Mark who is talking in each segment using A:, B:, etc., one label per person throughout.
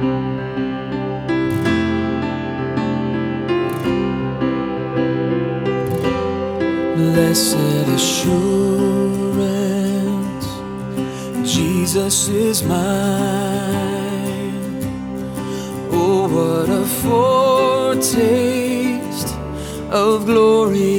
A: Blessed assurance, Jesus is mine. Oh, what a foretaste of glory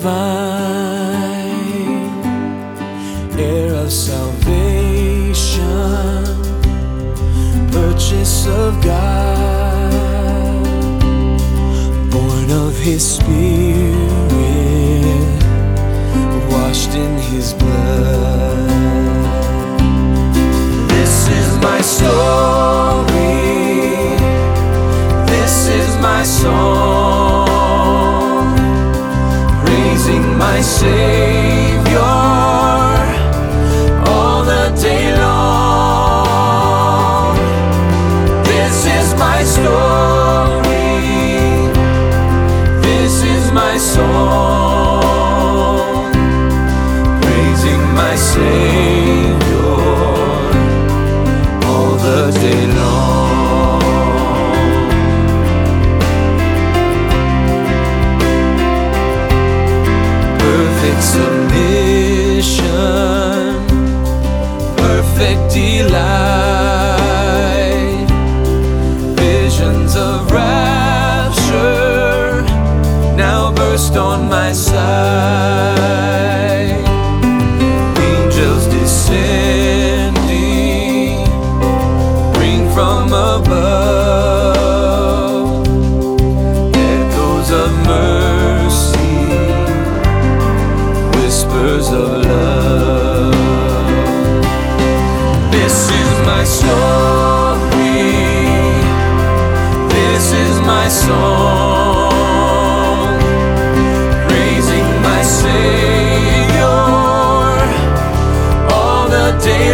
A: divine, heir of salvation, purchase of God, born of His Spirit, washed in His blood. This is my story, this is my song, praising my Savior all the day long. This is my story, this is my song, my Savior all the day long. Perfect submission, perfect delight, visions of rapture now burst on my sight. Descending, ring from above, echoes of mercy, whispers of love. This is my story, this is my song, praising my Savior day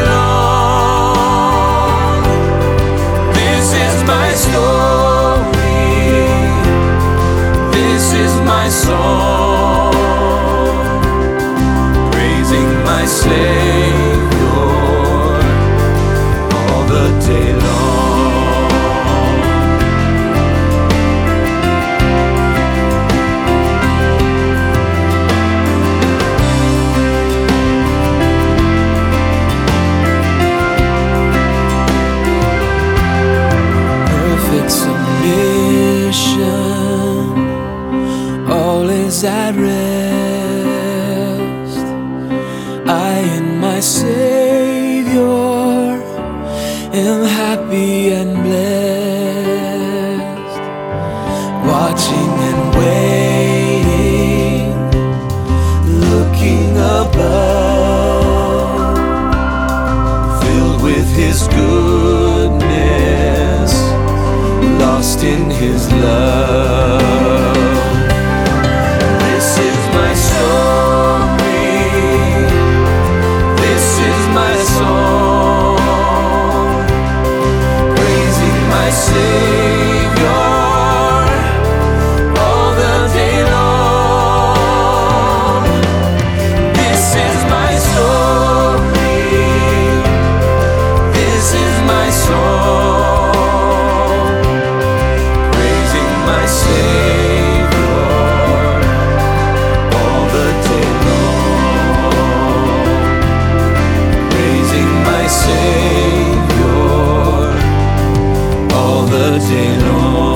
A: long. This is my story, this is my song, praising my Savior all the day long. All is at rest. I in my Savior am happy and blessed, watching and waiting, looking above, filled with His goodness, lost in His love. This is my story, this is my song, praising my Savior all the day long. This is my story, this is my song, my Savior all the day long, praising my Savior all the day long.